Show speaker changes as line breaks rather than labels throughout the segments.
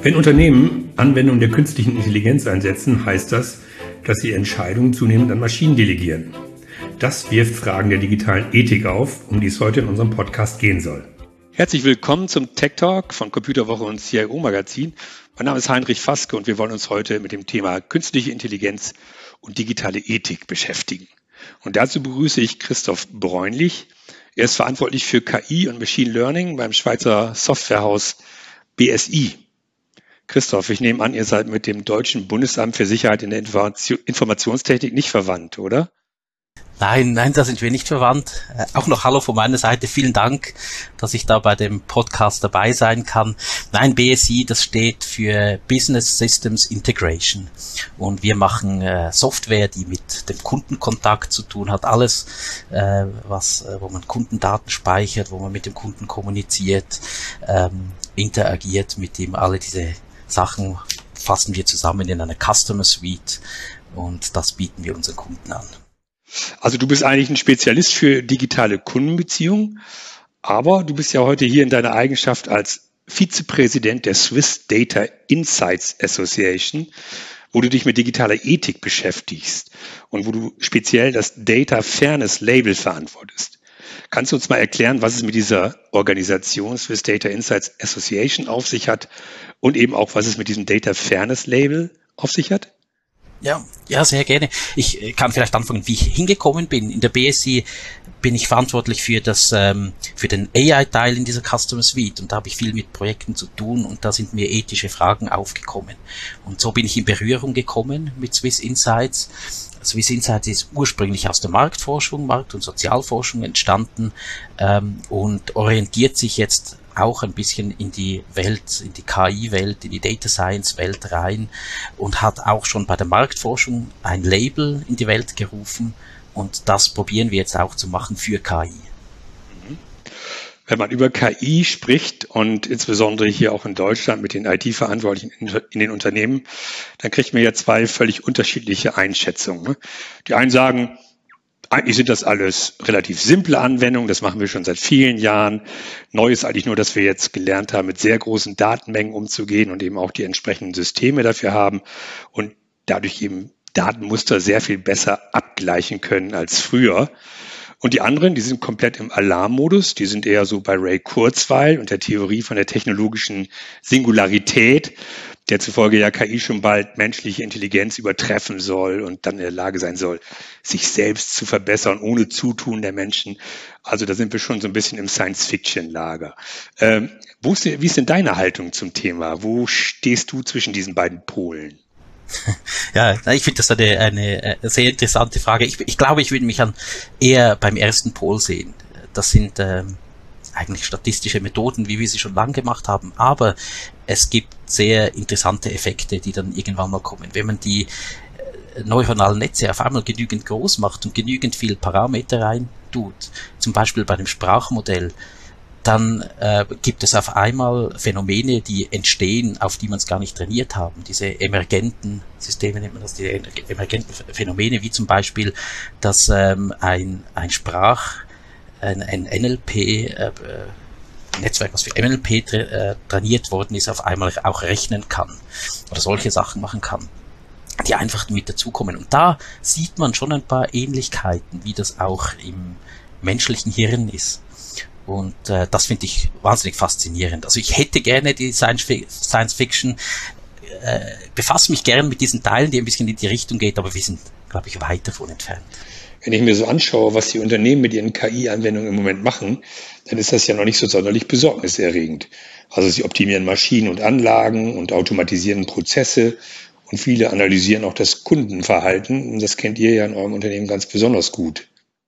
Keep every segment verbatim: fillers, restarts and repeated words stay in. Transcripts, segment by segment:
Wenn Unternehmen Anwendungen der künstlichen Intelligenz einsetzen, heißt das, dass sie Entscheidungen zunehmend an Maschinen delegieren. Das wirft Fragen der digitalen Ethik auf, um die es heute in unserem Podcast gehen soll.
Herzlich willkommen zum Tech Talk von Computerwoche und C I O Magazin. Mein Name ist Heinrich Faske und wir wollen uns heute mit dem Thema künstliche Intelligenz und digitale Ethik beschäftigen. Und dazu begrüße ich Christoph Bräunlich. Er ist verantwortlich für K I und Machine Learning beim Schweizer Softwarehaus B S I. Christoph, ich nehme an, ihr seid mit dem Deutschen Bundesamt für Sicherheit in der Informationstechnik nicht verwandt, oder?
Nein, nein, da sind wir nicht verwandt. Äh, auch noch Hallo von meiner Seite. Vielen Dank, dass ich da bei dem Podcast dabei sein kann. Nein, B S I, das steht für Business Systems Integration. Und wir machen äh, Software, die mit dem Kundenkontakt zu tun hat. Alles, äh, was, äh, wo man Kundendaten speichert, wo man mit dem Kunden kommuniziert, ähm, interagiert mit ihm. Alle diese Sachen fassen wir zusammen in einer Customer Suite und das bieten wir unseren Kunden an.
Also du bist eigentlich ein Spezialist für digitale Kundenbeziehungen, aber du bist ja heute hier in deiner Eigenschaft als Vizepräsident der Swiss Data Insights Association, wo du dich mit digitaler Ethik beschäftigst und wo du speziell das Data Fairness Label verantwortest. Kannst du uns mal erklären, was es mit dieser Organisation Swiss Data Insights Association auf sich hat und eben auch, was es mit diesem Data Fairness Label auf sich hat?
Ja, ja, sehr gerne. Ich kann vielleicht anfangen, wie ich hingekommen bin. In der B S I bin ich verantwortlich für das, ähm, für den A I-Teil in dieser Customer Suite und da habe ich viel mit Projekten zu tun und da sind mir ethische Fragen aufgekommen. Und so bin ich in Berührung gekommen mit Swiss Insights. Swiss Insights ist ursprünglich aus der Marktforschung, Markt- und Sozialforschung entstanden ähm, und orientiert sich jetzt auch ein bisschen in die Welt, in die K I-Welt, in die Data Science-Welt rein und hat auch schon bei der Marktforschung ein Label in die Welt gerufen und das probieren wir jetzt auch zu machen für K I.
Wenn man über K I spricht und insbesondere hier auch in Deutschland mit den I T-Verantwortlichen in den Unternehmen, dann kriegt man ja zwei völlig unterschiedliche Einschätzungen. Die einen sagen, eigentlich sind das alles relativ simple Anwendungen, das machen wir schon seit vielen Jahren. Neu ist eigentlich nur, dass wir jetzt gelernt haben, mit sehr großen Datenmengen umzugehen und eben auch die entsprechenden Systeme dafür haben und dadurch eben Datenmuster sehr viel besser abgleichen können als früher. Und die anderen, die sind komplett im Alarmmodus, die sind eher so bei Ray Kurzweil und der Theorie von der technologischen Singularität, der zufolge ja K I schon bald menschliche Intelligenz übertreffen soll und dann in der Lage sein soll, sich selbst zu verbessern ohne Zutun der Menschen. Also da sind wir schon so ein bisschen im Science-Fiction-Lager. Ähm, wo ist, wie ist denn deine Haltung zum Thema? Wo stehst du zwischen diesen beiden Polen?
Ja, ich finde das eine, eine sehr interessante Frage. Ich, ich glaube, ich würde mich an eher beim ersten Pol sehen. Das sind ähm, eigentlich statistische Methoden, wie wir sie schon lange gemacht haben, aber es gibt sehr interessante Effekte, die dann irgendwann mal kommen. Wenn man die neuronalen Netze auf einmal genügend groß macht und genügend viel Parameter rein tut, zum Beispiel bei einem Sprachmodell, dann äh, gibt es auf einmal Phänomene, die entstehen, auf die man es gar nicht trainiert haben. Diese emergenten Systeme nennt man das, die emergenten Phänomene, wie zum Beispiel, dass ähm, ein, ein Sprach, ein, ein N L P, äh, Netzwerk, was für N L P tra- äh, trainiert worden ist, auf einmal auch rechnen kann oder solche Sachen machen kann, die einfach mit dazukommen. Und da sieht man schon ein paar Ähnlichkeiten, wie das auch im menschlichen Hirn ist. Und äh, das finde ich wahnsinnig faszinierend. Also ich hätte gerne die Science, Science Fiction, äh, befasse mich gerne mit diesen Teilen, die ein bisschen in die Richtung geht, aber wir sind, glaube ich, weit davon entfernt.
Wenn ich mir so anschaue, was die Unternehmen mit ihren K I-Anwendungen im Moment machen, dann ist das ja noch nicht so sonderlich besorgniserregend. Also sie optimieren Maschinen und Anlagen und automatisieren Prozesse und viele analysieren auch das Kundenverhalten. Und das kennt ihr ja in eurem Unternehmen ganz besonders gut.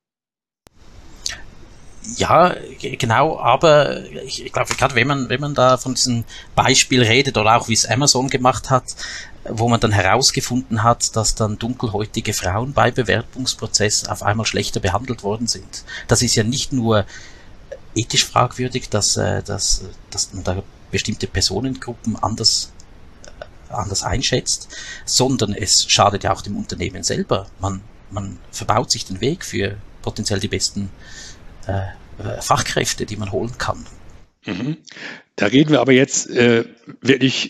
Ja, genau, aber ich, ich glaube, gerade wenn man, wenn man da von diesem Beispiel redet oder auch wie es Amazon gemacht hat, wo man dann herausgefunden hat, dass dann dunkelhäutige Frauen bei Bewerbungsprozess auf einmal schlechter behandelt worden sind. Das ist ja nicht nur ethisch fragwürdig, dass, dass, dass man da bestimmte Personengruppen anders, anders einschätzt, sondern es schadet ja auch dem Unternehmen selber. Man, man verbaut sich den Weg für potenziell die besten äh, Fachkräfte, die man holen kann.
Mhm. Da reden wir aber jetzt äh, wirklich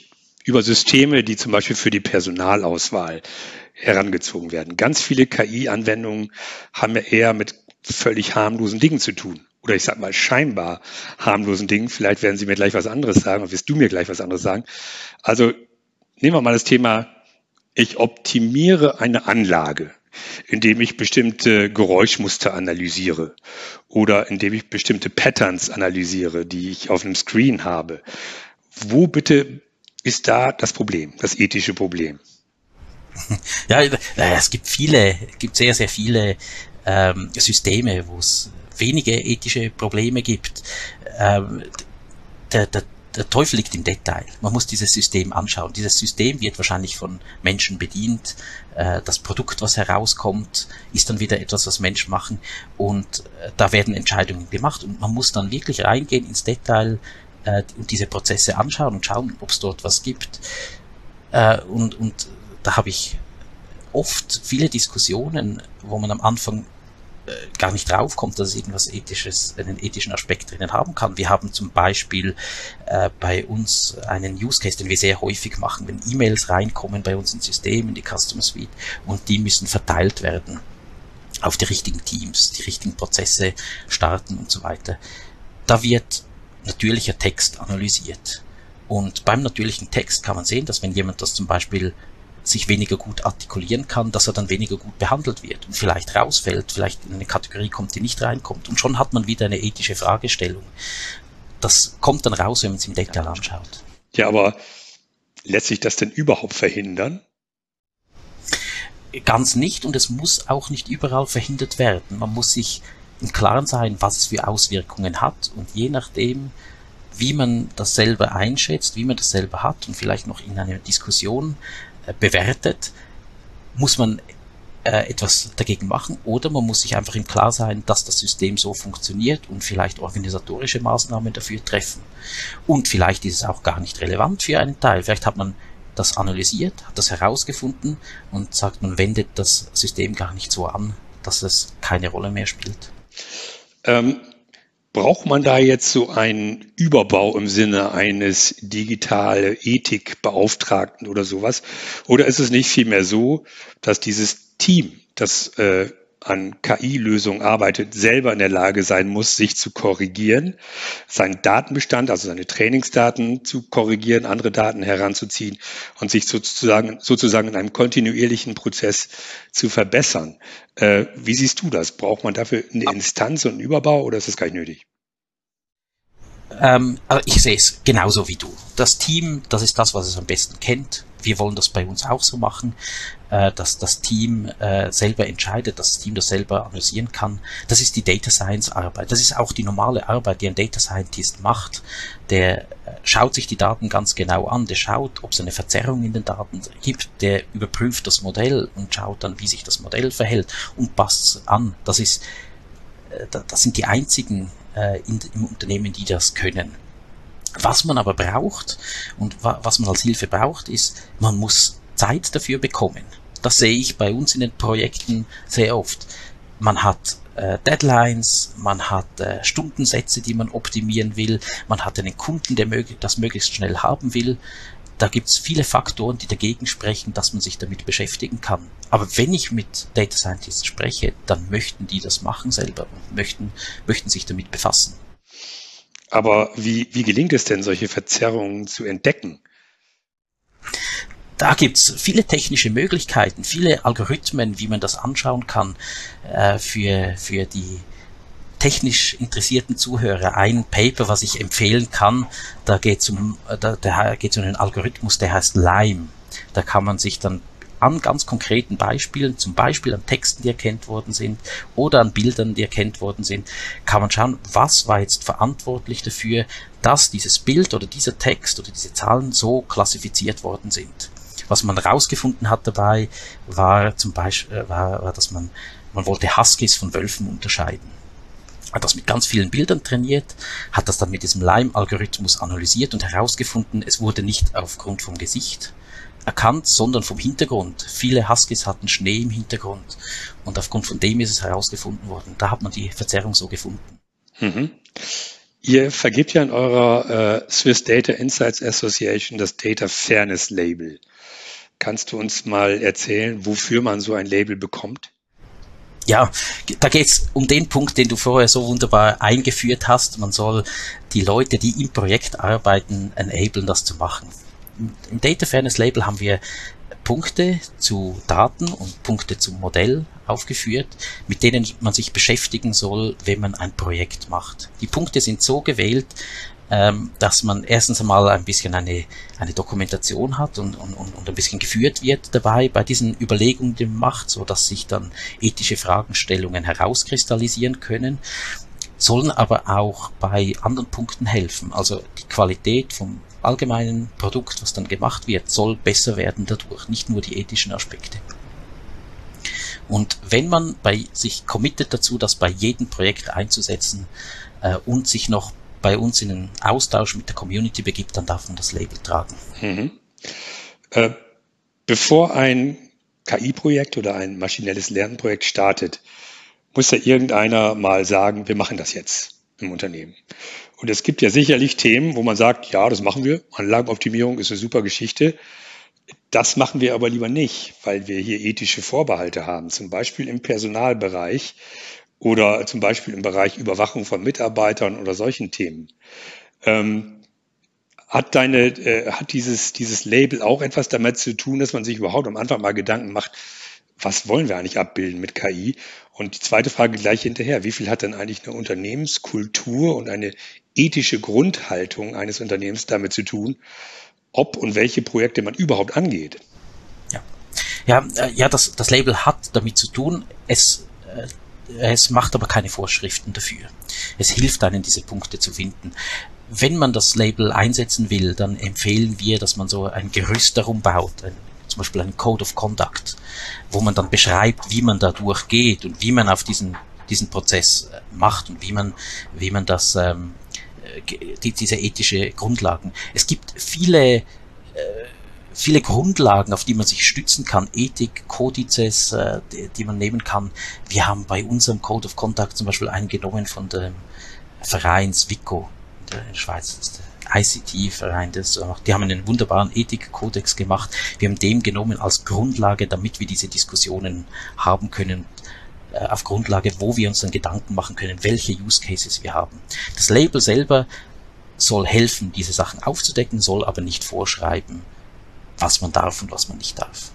über Systeme, die zum Beispiel für die Personalauswahl herangezogen werden. Ganz viele K I-Anwendungen haben ja eher mit völlig harmlosen Dingen zu tun. Oder ich sag mal scheinbar harmlosen Dingen. Vielleicht werden Sie mir gleich was anderes sagen, oder wirst du mir gleich was anderes sagen. Also nehmen wir mal das Thema, ich optimiere eine Anlage, indem ich bestimmte Geräuschmuster analysiere oder indem ich bestimmte Patterns analysiere, die ich auf einem Screen habe. Wo bitte ist da das Problem, das ethische Problem?
Ja, es gibt viele, es gibt sehr, sehr viele ähm, Systeme, wo es wenige ethische Probleme gibt. Ähm, der, der, der Teufel liegt im Detail. Man muss dieses System anschauen. Dieses System wird wahrscheinlich von Menschen bedient. Äh, das Produkt, was herauskommt, ist dann wieder etwas, was Menschen machen. Und äh, da werden Entscheidungen gemacht. Und man muss dann wirklich reingehen ins Detail äh, und diese Prozesse anschauen und schauen, ob es dort was gibt. Äh, und, und da habe ich oft viele Diskussionen, wo man am Anfang äh, gar nicht draufkommt, dass es irgendwas Ethisches, einen ethischen Aspekt drinnen haben kann. Wir haben zum Beispiel äh, bei uns einen Use Case, den wir sehr häufig machen, wenn E-Mails reinkommen bei uns ins System, in die Customer Suite, und die müssen verteilt werden auf die richtigen Teams, die richtigen Prozesse starten und so weiter. Da wird natürlicher Text analysiert. Und beim natürlichen Text kann man sehen, dass wenn jemand das zum Beispiel sich weniger gut artikulieren kann, dass er dann weniger gut behandelt wird und vielleicht rausfällt, vielleicht in eine Kategorie kommt, die nicht reinkommt. Und schon hat man wieder eine ethische Fragestellung. Das kommt dann raus, wenn man es im Detail anschaut.
Ja, aber lässt sich das denn überhaupt verhindern?
Ganz nicht, und es muss auch nicht überall verhindert werden. Man muss sich im Klaren sein, was es für Auswirkungen hat, und je nachdem, wie man das selber einschätzt, wie man das selber hat und vielleicht noch in einer Diskussion äh, bewertet, muss man äh, etwas dagegen machen, oder man muss sich einfach im Klaren sein, dass das System so funktioniert und vielleicht organisatorische Maßnahmen dafür treffen. Und vielleicht ist es auch gar nicht relevant für einen Teil. Vielleicht hat man das analysiert, hat das herausgefunden und sagt, man wendet das System gar nicht so an, dass es keine Rolle mehr spielt.
Ähm, braucht man da jetzt so einen Überbau im Sinne eines digitale Ethikbeauftragten oder sowas? Oder ist es nicht vielmehr so, dass dieses Team, das äh, an K I-Lösungen arbeitet, selber in der Lage sein muss, sich zu korrigieren, seinen Datenbestand, also seine Trainingsdaten zu korrigieren, andere Daten heranzuziehen und sich sozusagen, sozusagen in einem kontinuierlichen Prozess zu verbessern. Äh, wie siehst du das? Braucht man dafür eine Instanz und einen Überbau, oder ist das gar nicht nötig?
Ähm, also ich sehe es genauso wie du. Das Team, das ist das, was es am besten kennt. Wir wollen das bei uns auch so machen, äh, dass das Team äh, selber entscheidet, dass das Team das selber analysieren kann. Das ist die Data Science Arbeit. Das ist auch die normale Arbeit, die ein Data Scientist macht. Der äh, schaut sich die Daten ganz genau an, der schaut, ob es eine Verzerrung in den Daten gibt, der überprüft das Modell und schaut dann, wie sich das Modell verhält und passt es an. Das ist, äh, das sind die einzigen äh, in, im Unternehmen, die das können. Was man aber braucht und wa- was man als Hilfe braucht, ist, man muss Zeit dafür bekommen. Das sehe ich bei uns in den Projekten sehr oft. Man hat äh, Deadlines, man hat äh, Stundensätze, die man optimieren will, man hat einen Kunden, der mög- das möglichst schnell haben will. Da gibt es viele Faktoren, die dagegen sprechen, dass man sich damit beschäftigen kann. Aber wenn ich mit Data Scientists spreche, dann möchten die das machen selber und möchten, möchten sich damit befassen.
Aber wie, wie gelingt es denn, solche Verzerrungen zu entdecken?
Da gibt's viele technische Möglichkeiten, viele Algorithmen, wie man das anschauen kann, äh, für, für die technisch interessierten Zuhörer. Ein Paper, was ich empfehlen kann, da geht's um, da, da geht's um einen Algorithmus, der heißt Lime. Da kann man sich dann an ganz konkreten Beispielen, zum Beispiel an Texten, die erkannt worden sind, oder an Bildern, die erkannt worden sind, kann man schauen, was war jetzt verantwortlich dafür, dass dieses Bild oder dieser Text oder diese Zahlen so klassifiziert worden sind. Was man herausgefunden hat dabei, war zum Beispiel, war, war dass man, man wollte Huskies von Wölfen unterscheiden. Hat das mit ganz vielen Bildern trainiert, hat das dann mit diesem Lime-Algorithmus analysiert und herausgefunden, es wurde nicht aufgrund vom Gesicht erkannt, sondern vom Hintergrund. Viele Huskies hatten Schnee im Hintergrund und aufgrund von dem ist es herausgefunden worden. Da hat man die Verzerrung so gefunden.
Mhm. Ihr vergibt ja in eurer äh, Swiss Data Insights Association das Data Fairness Label. Kannst du uns mal erzählen, wofür man so ein Label bekommt?
Ja, da geht es um den Punkt, den du vorher so wunderbar eingeführt hast. Man soll die Leute, die im Projekt arbeiten, enablen, das zu machen. Im Data Fairness Label haben wir Punkte zu Daten und Punkte zum Modell aufgeführt, mit denen man sich beschäftigen soll, wenn man ein Projekt macht. Die Punkte sind so gewählt, ähm, dass man erstens einmal ein bisschen eine, eine Dokumentation hat und, und, und ein bisschen geführt wird dabei bei diesen Überlegungen, die man macht, so dass sich dann ethische Fragestellungen herauskristallisieren können, sollen aber auch bei anderen Punkten helfen. Also die Qualität vom allgemeinen Produkt, was dann gemacht wird, soll besser werden dadurch, nicht nur die ethischen Aspekte. Und wenn man bei sich committet dazu, das bei jedem Projekt einzusetzen äh, und sich noch bei uns in einen Austausch mit der Community begibt, dann darf man das Label tragen.
Mhm. Äh, bevor ein K I-Projekt oder ein maschinelles Lernprojekt startet, muss ja irgendeiner mal sagen, wir machen das jetzt im Unternehmen. Und es gibt ja sicherlich Themen, wo man sagt, ja, das machen wir. Anlagenoptimierung ist eine super Geschichte. Das machen wir aber lieber nicht, weil wir hier ethische Vorbehalte haben, zum Beispiel im Personalbereich oder zum Beispiel im Bereich Überwachung von Mitarbeitern oder solchen Themen. Ähm, hat deine, äh, hat dieses, dieses Label auch etwas damit zu tun, dass man sich überhaupt am Anfang mal Gedanken macht, was wollen wir eigentlich abbilden mit K I? Und die zweite Frage gleich hinterher, wie viel hat denn eigentlich eine Unternehmenskultur und eine ethische Grundhaltung eines Unternehmens damit zu tun, ob und welche Projekte man überhaupt angeht?
Ja, ja, äh, ja das, das Label hat damit zu tun, es, äh, es macht aber keine Vorschriften dafür. Es hilft einem, diese Punkte zu finden. Wenn man das Label einsetzen will, dann empfehlen wir, dass man so ein Gerüst darum baut, ein, zum Beispiel einen Code of Conduct, wo man dann beschreibt, wie man da durchgeht und wie man auf diesen, diesen Prozess macht und wie man, wie man das, ähm, die, diese ethische Grundlagen. Es gibt viele, äh, viele Grundlagen, auf die man sich stützen kann, Ethik, Kodizes, äh, die, die man nehmen kann. Wir haben bei unserem Code of Conduct zum Beispiel einen genommen von dem Verein Swico in der Schweiz, das ist der I C T-Verein, das, die haben einen wunderbaren Ethikkodex gemacht. Wir haben den genommen als Grundlage, damit wir diese Diskussionen haben können, auf Grundlage, wo wir uns dann Gedanken machen können, welche Use Cases wir haben. Das Label selber soll helfen, diese Sachen aufzudecken, soll aber nicht vorschreiben, was man darf und was man nicht darf.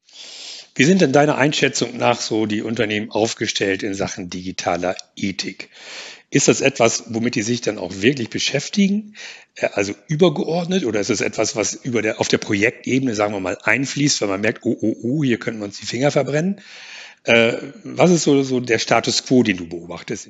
Wie sind denn deiner Einschätzung nach so die Unternehmen aufgestellt in Sachen digitaler Ethik? Ist das etwas, womit die sich dann auch wirklich beschäftigen, also übergeordnet, oder ist es etwas, was über der, auf der Projektebene, sagen wir mal, einfließt, weil man merkt, oh, oh, oh, hier können wir uns die Finger verbrennen? Äh, was ist so, so der Status quo, den du beobachtest?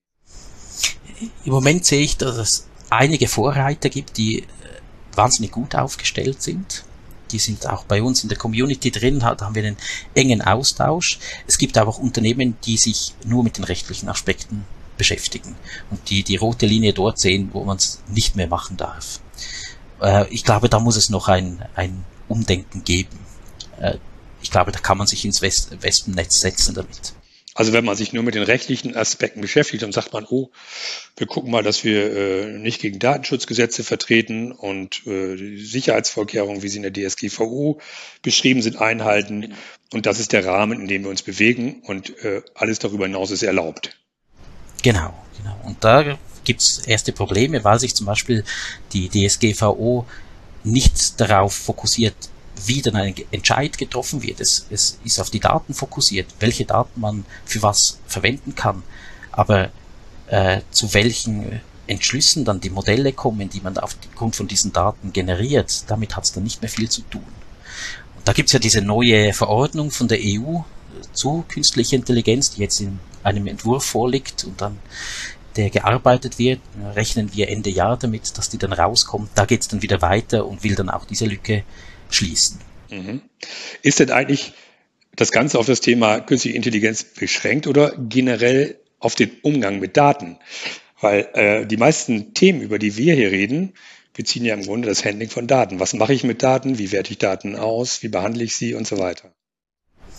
Im Moment sehe ich, dass es einige Vorreiter gibt, die wahnsinnig gut aufgestellt sind. Die sind auch bei uns in der Community drin, da haben wir einen engen Austausch. Es gibt aber auch Unternehmen, die sich nur mit den rechtlichen Aspekten beschäftigen und die die rote Linie dort sehen, wo man es nicht mehr machen darf. Äh, ich glaube, da muss es noch ein, ein Umdenken geben. Äh, ich glaube, da kann man sich ins West- Wespennetz setzen damit.
Also wenn man sich nur mit den rechtlichen Aspekten beschäftigt, dann sagt man, oh, wir gucken mal, dass wir äh, nicht gegen Datenschutzgesetze vertreten und äh, die Sicherheitsvorkehrungen, wie sie in der D S G V O beschrieben sind, einhalten. Und das ist der Rahmen, in dem wir uns bewegen und äh, alles darüber hinaus ist erlaubt.
Genau, genau. Und da gibt's erste Probleme, weil sich zum Beispiel die D S G V O nicht darauf fokussiert, wie dann ein Entscheid getroffen wird. Es, es ist auf die Daten fokussiert, welche Daten man für was verwenden kann. Aber äh, zu welchen Entschlüssen dann die Modelle kommen, die man aufgrund von diesen Daten generiert, damit hat es dann nicht mehr viel zu tun. Und da gibt's ja diese neue Verordnung von der E U zu künstlicher Intelligenz, die jetzt in einem Entwurf vorliegt und dann der gearbeitet wird. Rechnen wir Ende Jahr damit, dass die dann rauskommt. Da geht's dann wieder weiter und will dann auch diese Lücke schließen.
Mhm. Ist denn eigentlich das Ganze auf das Thema künstliche Intelligenz beschränkt oder generell auf den Umgang mit Daten? Weil äh, die meisten Themen, über die wir hier reden, beziehen ja im Grunde das Handling von Daten. Was mache ich mit Daten? Wie werte ich Daten aus? Wie behandle ich sie und so weiter?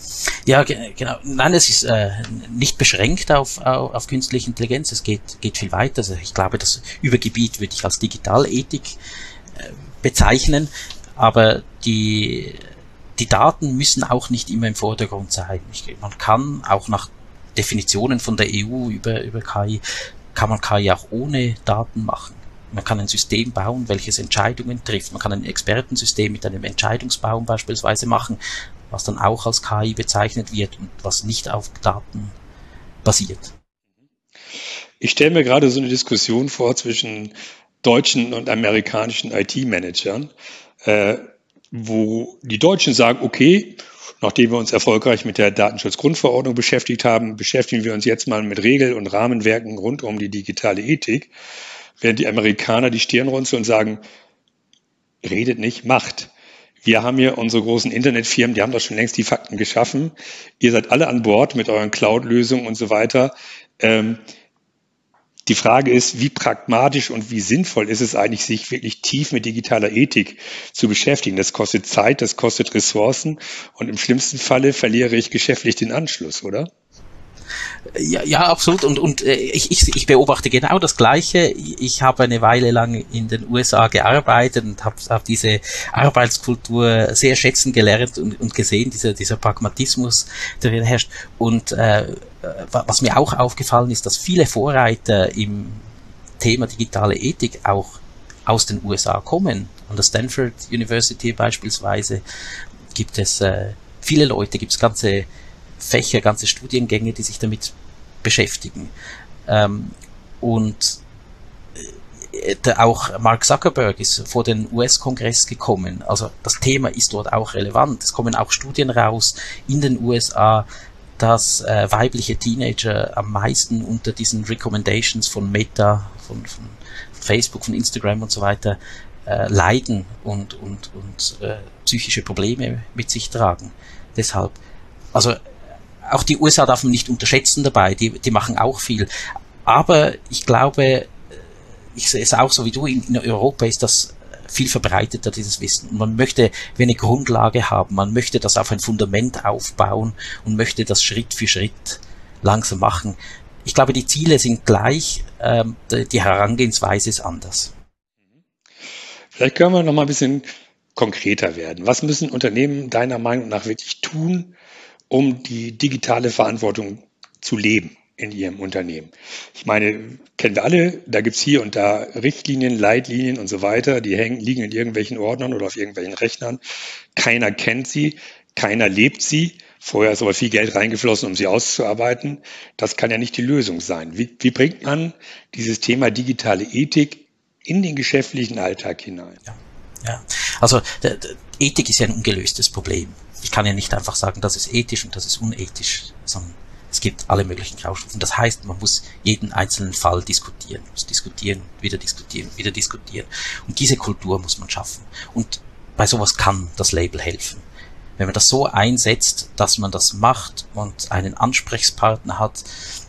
Ja, genau. Nein, es ist äh, nicht beschränkt auf, auf, auf künstliche Intelligenz. Es geht, geht viel weiter. Also ich glaube, das Übergebiet würde ich als Digitalethik äh, bezeichnen. Aber die, die Daten müssen auch nicht immer im Vordergrund sein. Ich, man kann auch nach Definitionen von der E U über, über K I, kann man K I auch ohne Daten machen. Man kann ein System bauen, welches Entscheidungen trifft. Man kann ein Expertensystem mit einem Entscheidungsbaum beispielsweise machen, was dann auch als K I bezeichnet wird und was nicht auf Daten basiert.
Ich stelle mir gerade so eine Diskussion vor zwischen deutschen und amerikanischen I T-Managern, äh, wo die Deutschen sagen, okay, nachdem wir uns erfolgreich mit der Datenschutzgrundverordnung beschäftigt haben, beschäftigen wir uns jetzt mal mit Regeln und Rahmenwerken rund um die digitale Ethik, während die Amerikaner die Stirn runzeln und sagen, redet nicht, macht. Wir haben hier unsere großen Internetfirmen, die haben doch schon längst die Fakten geschaffen. Ihr seid alle an Bord mit euren Cloud-Lösungen und so weiter. Ähm, die Frage ist, wie pragmatisch und wie sinnvoll ist es eigentlich, sich wirklich tief mit digitaler Ethik zu beschäftigen? Das kostet Zeit, das kostet Ressourcen und im schlimmsten Falle verliere ich geschäftlich den Anschluss, oder?
Ja, ja, absolut. Und, und äh, ich, ich, ich beobachte genau das Gleiche. Ich habe eine Weile lang in den U S A gearbeitet und habe hab diese Arbeitskultur sehr schätzen gelernt und, und gesehen, dieser, dieser Pragmatismus, der hier herrscht. Und äh, was mir auch aufgefallen ist, dass viele Vorreiter im Thema digitale Ethik auch aus den U S A kommen. An der Stanford University beispielsweise gibt es äh, viele Leute, gibt es ganze Fächer, ganze Studiengänge, die sich damit beschäftigen. Ähm, und äh, der, auch Mark Zuckerberg ist vor den U S-Kongress gekommen. Also das Thema ist dort auch relevant. Es kommen auch Studien raus in den U S A, dass äh, weibliche Teenager am meisten unter diesen Recommendations von Meta, von, von Facebook, von Instagram und so weiter äh, leiden und, und, und äh, psychische Probleme mit sich tragen. Deshalb, also auch die U S A darf man nicht unterschätzen dabei, die, die machen auch viel. Aber ich glaube, ich sehe es auch so wie du, in, in Europa ist das viel verbreiteter, dieses Wissen. Und man möchte eine Grundlage haben, man möchte das auf ein Fundament aufbauen und möchte das Schritt für Schritt langsam machen. Ich glaube, die Ziele sind gleich, ähm, die Herangehensweise ist anders.
Vielleicht können wir noch mal ein bisschen konkreter werden. Was müssen Unternehmen deiner Meinung nach wirklich tun, um die digitale Verantwortung zu leben in ihrem Unternehmen? Ich meine, kennen wir alle, da gibt's hier und da Richtlinien, Leitlinien und so weiter, die hängen, liegen in irgendwelchen Ordnern oder auf irgendwelchen Rechnern. Keiner kennt sie, keiner lebt sie. Vorher ist aber viel Geld reingeflossen, um sie auszuarbeiten. Das kann ja nicht die Lösung sein. Wie, wie bringt man dieses Thema digitale Ethik in den geschäftlichen Alltag hinein?
Ja, ja. Also der, der Ethik ist ja ein ungelöstes Problem. Ich kann ja nicht einfach sagen, das ist ethisch und das ist unethisch, sondern es gibt alle möglichen Graustufen. Das heißt, man muss jeden einzelnen Fall diskutieren, muss diskutieren, wieder diskutieren, wieder diskutieren. Und diese Kultur muss man schaffen. Und bei sowas kann das Label helfen. Wenn man das so einsetzt, dass man das macht und einen Ansprechpartner hat.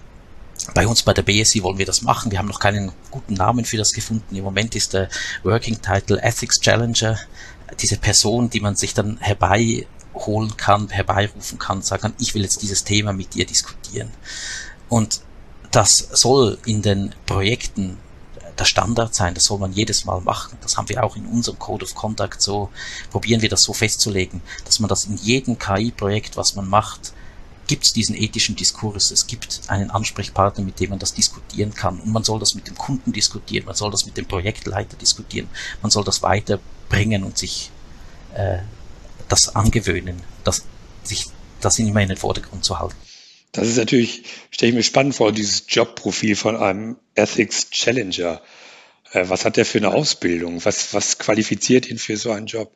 Bei uns bei der B S I wollen wir das machen. Wir haben noch keinen guten Namen für das gefunden. Im Moment ist der Working Title Ethics Challenger diese Person, die man sich dann herbei holen kann, herbeirufen kann, sagen kann, ich will jetzt dieses Thema mit dir diskutieren. Und das soll in den Projekten der Standard sein, das soll man jedes Mal machen. Das haben wir auch in unserem Code of Conduct so, probieren wir das so festzulegen, dass man das in jedem K I-Projekt, was man macht, gibt es diesen ethischen Diskurs, es gibt einen Ansprechpartner, mit dem man das diskutieren kann und man soll das mit dem Kunden diskutieren, man soll das mit dem Projektleiter diskutieren, man soll das weiterbringen und sich äh, das angewöhnen, das, sich das immer in den Vordergrund zu halten.
Das ist natürlich, stelle ich mir spannend vor, dieses Jobprofil von einem Ethics Challenger. Äh, was hat der für eine Ausbildung? Was, was qualifiziert ihn für so einen Job?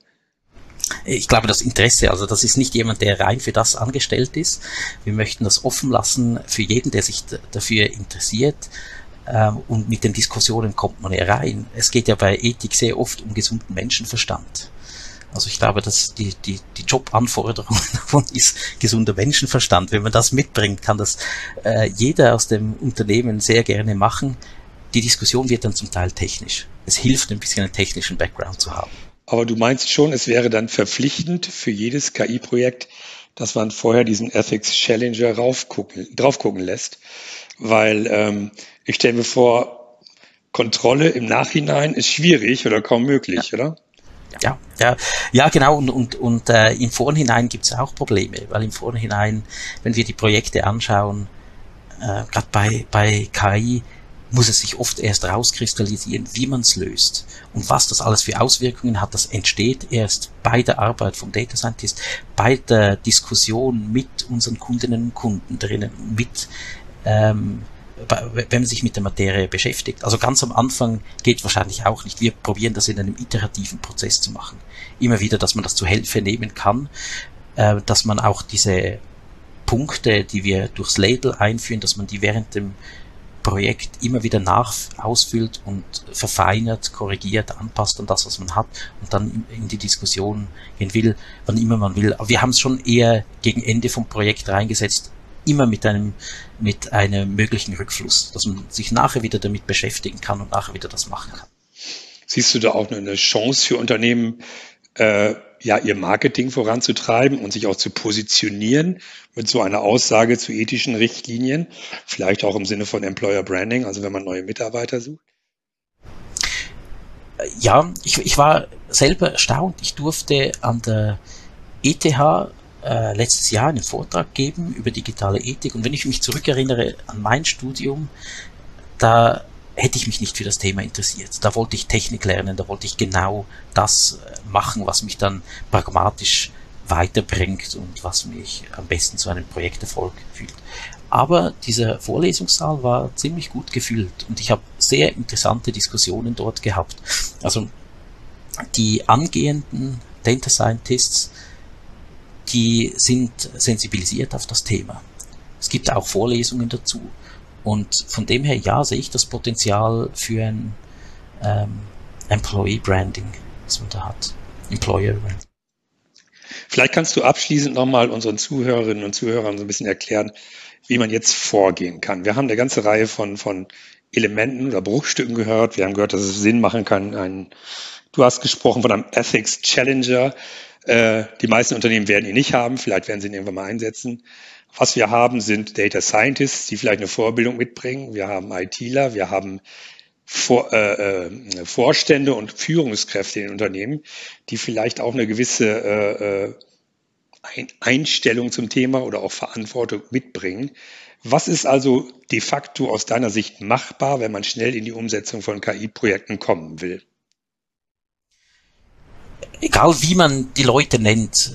Ich glaube, das Interesse, also das ist nicht jemand, der rein für das angestellt ist. Wir möchten das offen lassen für jeden, der sich d- dafür interessiert. Ähm, und mit den Diskussionen kommt man ja rein. Es geht ja bei Ethik sehr oft um gesunden Menschenverstand. Also ich glaube, dass die, die, die Jobanforderung davon ist gesunder Menschenverstand. Wenn man das mitbringt, kann das äh, jeder aus dem Unternehmen sehr gerne machen. Die Diskussion wird dann zum Teil technisch. Es hilft, ein bisschen einen technischen Background zu haben.
Aber du meinst schon, es wäre dann verpflichtend für jedes K I-Projekt, dass man vorher diesen Ethics Challenger raufgucken, drauf gucken lässt, weil ähm, ich stelle mir vor, Kontrolle im Nachhinein ist schwierig oder kaum möglich,
ja.
oder?
Ja, ja, ja, genau. Und, und, und äh, im Vorhinein gibt es auch Probleme, weil im Vorhinein, wenn wir die Projekte anschauen, äh, gerade bei, bei K I, muss es sich oft erst rauskristallisieren, wie man es löst und was das alles für Auswirkungen hat. Das entsteht erst bei der Arbeit vom Data Scientist, bei der Diskussion mit unseren Kundinnen und Kunden drinnen, mit ähm, wenn man sich mit der Materie beschäftigt. Also ganz am Anfang geht wahrscheinlich auch nicht. Wir probieren das in einem iterativen Prozess zu machen. Immer wieder, dass man das zu Hilfe nehmen kann, äh, dass man auch diese Punkte, die wir durchs Label einführen, dass man die während dem Projekt immer wieder nach ausfüllt und verfeinert, korrigiert, anpasst an das, was man hat und dann in die Diskussion gehen will, wann immer man will. Aber wir haben es schon eher gegen Ende vom Projekt reingesetzt, immer mit einem mit einem möglichen Rückfluss, dass man sich nachher wieder damit beschäftigen kann und nachher wieder das machen kann.
Siehst du da auch eine Chance für Unternehmen, äh, ja, ihr Marketing voranzutreiben und sich auch zu positionieren mit so einer Aussage zu ethischen Richtlinien, vielleicht auch im Sinne von Employer Branding, also wenn man neue Mitarbeiter sucht?
Ja, ich, ich war selber erstaunt. Ich durfte an der E T H äh, letztes Jahr einen Vortrag geben über digitale Ethik, und wenn ich mich zurückerinnere an mein Studium, da hätte ich mich nicht für das Thema interessiert. Da wollte ich Technik lernen, da wollte ich genau das machen, was mich dann pragmatisch weiterbringt und was mich am besten zu einem Projekterfolg führt. Aber dieser Vorlesungssaal war ziemlich gut gefüllt und ich habe sehr interessante Diskussionen dort gehabt. Also die angehenden Data Scientists, die sind sensibilisiert auf das Thema. Es gibt auch Vorlesungen dazu. Und von dem her, ja, sehe ich das Potenzial für ein ähm, Employee Branding, das man da hat. Employer Branding.
Vielleicht kannst du abschließend nochmal unseren Zuhörerinnen und Zuhörern so ein bisschen erklären, wie man jetzt vorgehen kann. Wir haben eine ganze Reihe von, von Elementen oder Bruchstücken gehört. Wir haben gehört, dass es Sinn machen kann. Ein, du hast gesprochen von einem Ethics Challenger. Äh, die meisten Unternehmen werden ihn nicht haben. Vielleicht werden sie ihn irgendwann mal einsetzen. Was wir haben, sind Data Scientists, die vielleicht eine Vorbildung mitbringen. Wir haben ITler, wir haben Vor, äh, äh, Vorstände und Führungskräfte in den Unternehmen, die vielleicht auch eine gewisse äh, Ein Einstellung zum Thema oder auch Verantwortung mitbringen. Was ist also de facto aus deiner Sicht machbar, wenn man schnell in die Umsetzung von K I-Projekten kommen will?
Egal wie man die Leute nennt,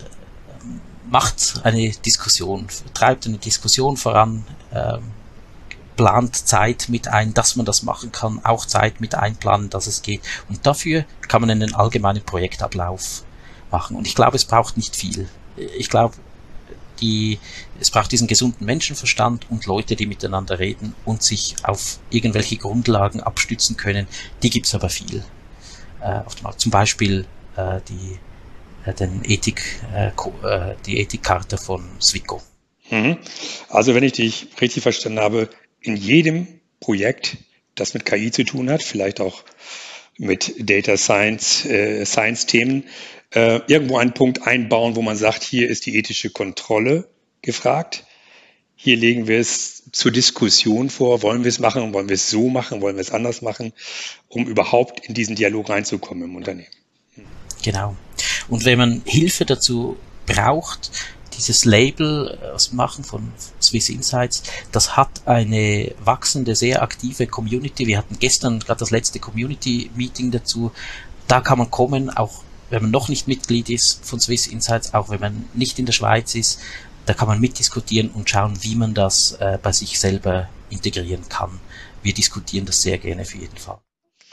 macht eine Diskussion, treibt eine Diskussion voran, ähm, plant Zeit mit ein, dass man das machen kann, auch Zeit mit einplanen, dass es geht. Und dafür kann man einen allgemeinen Projektablauf machen. Und ich glaube, es braucht nicht viel. Ich glaube, die, es braucht diesen gesunden Menschenverstand und Leute, die miteinander reden und sich auf irgendwelche Grundlagen abstützen können. Die gibt es aber viel äh, auf dem Markt. Zum Beispiel äh, die Den Ethik, äh, die Ethikkarte von Sweco.
Also wenn ich dich richtig verstanden habe, in jedem Projekt, das mit K I zu tun hat, vielleicht auch mit Data Science, äh, Science-Themen, äh, irgendwo einen Punkt einbauen, wo man sagt, hier ist die ethische Kontrolle gefragt. Hier legen wir es zur Diskussion vor. Wollen wir es machen? Wollen wir es so machen? Wollen wir es anders machen? Um überhaupt in diesen Dialog reinzukommen im Unternehmen.
Genau. Und wenn man Hilfe dazu braucht, dieses Label aus dem Machen von Swiss Insights, das hat eine wachsende, sehr aktive Community. Wir hatten gestern gerade das letzte Community-Meeting dazu. Da kann man kommen, auch wenn man noch nicht Mitglied ist von Swiss Insights, auch wenn man nicht in der Schweiz ist. Da kann man mitdiskutieren und schauen, wie man das äh, bei sich selber integrieren kann. Wir diskutieren das sehr gerne für jeden Fall.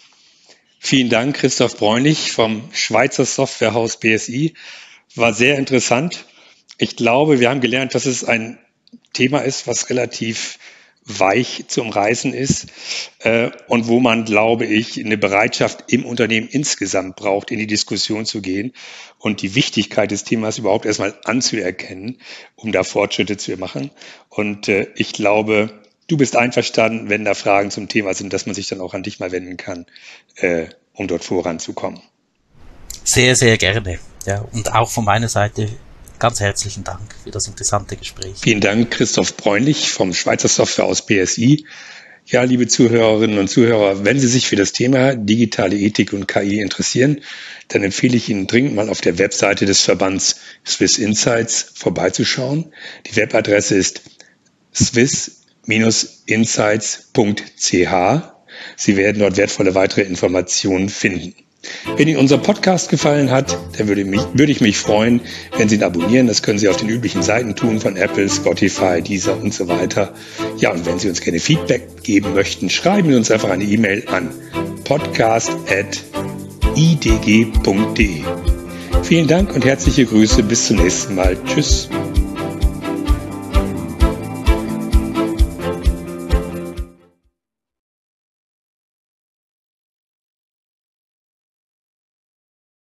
Vielen Dank, Christoph Bräunlich vom Schweizer Softwarehaus B S I. War sehr interessant. Ich glaube, wir haben gelernt, dass es ein Thema ist, was relativ weich zu umreißen ist äh, und wo man, glaube ich, eine Bereitschaft im Unternehmen insgesamt braucht, in die Diskussion zu gehen und die Wichtigkeit des Themas überhaupt erstmal anzuerkennen, um da Fortschritte zu machen. Und äh, ich glaube, du bist einverstanden, wenn da Fragen zum Thema sind, dass man sich dann auch an dich mal wenden kann, äh, um dort voranzukommen.
Sehr, sehr gerne. Ja, und auch von meiner Seite ganz herzlichen Dank für das interessante Gespräch.
Vielen Dank, Christoph Bräunlich vom Schweizer Softwarehaus B S I. Ja, liebe Zuhörerinnen und Zuhörer, wenn Sie sich für das Thema digitale Ethik und K I interessieren, dann empfehle ich Ihnen dringend mal auf der Webseite des Verbands Swiss Insights vorbeizuschauen. Die Webadresse ist swiss Insights punkt c h. Sie werden dort wertvolle weitere Informationen finden. Wenn Ihnen unser Podcast gefallen hat, dann würde, mich, würde ich mich freuen, wenn Sie ihn abonnieren. Das können Sie auf den üblichen Seiten tun von Apple, Spotify, Deezer und so weiter. Ja, und wenn Sie uns gerne Feedback geben möchten, schreiben Sie uns einfach eine E-Mail an podcast at i d g punkt d e. Vielen Dank und herzliche Grüße. Bis zum nächsten Mal. Tschüss.